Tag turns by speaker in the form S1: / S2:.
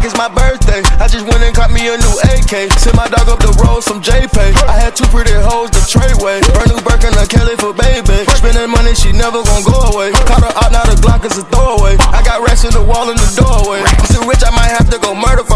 S1: like it's my birthday. I just went and caught me a new AK. Sent my dog up the road, some JPay. I had two pretty hoes to trade way. Brand new Birkin, a Kelly for baby. Spending money, she never gon' go away. Caught her out, now the Glock is a throwaway. I got racks in the wall in the doorway. I'm too rich, I might have to go murder for